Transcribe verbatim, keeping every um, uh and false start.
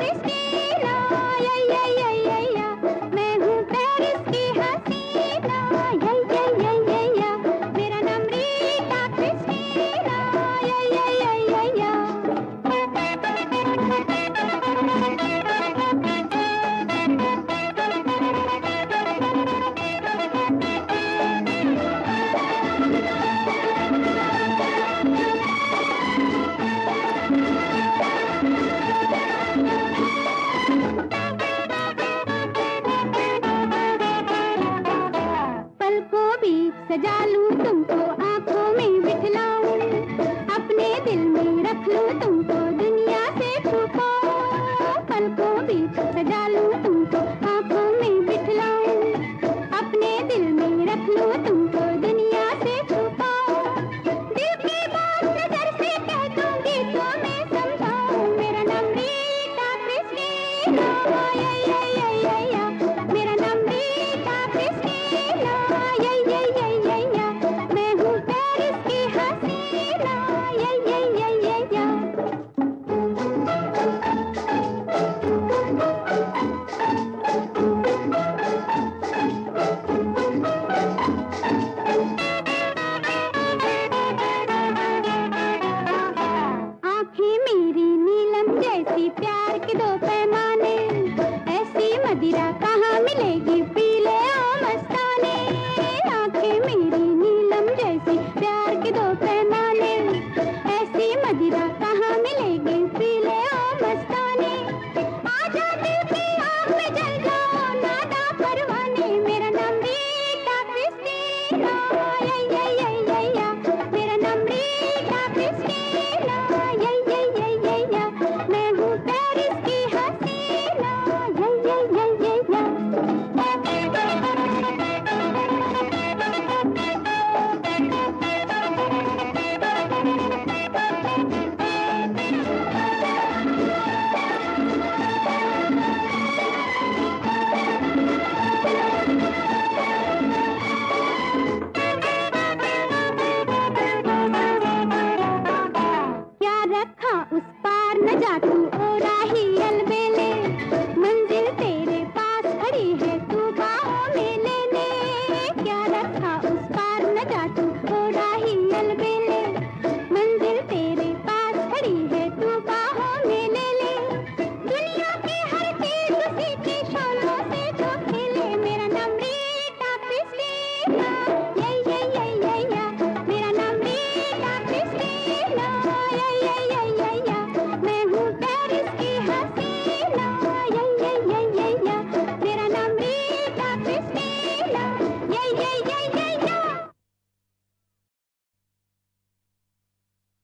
Christina, या या या या या, मैं हूँ पेरिस की हसीना, या या या या या, मेरा नाम रीटा क्रिस्टीना, या या या या या। पलकों बीच सजा लूं तुमको, आंखों में बिठलाऊं, अपने दिल में रख लूं तुमको, दुनिया से छुपा। पलकों बीच सजा लूं तुमको, आंखों में बिठलाऊं, अपने दिल में रख लूं तुमको, दुनिया से छुपा। दिल की बात नजर से कह दूंगी तो मैं समझाऊं, मेरा नाम रीटा क्रिस्टीना, या या या या या, मेरा नाम रीटा क्रिस्टीना, या या या या या, मैं हूँ पेरिस की हसीना, या या या या या। आँखें मेरी नीलम जैसी, प्यार के दो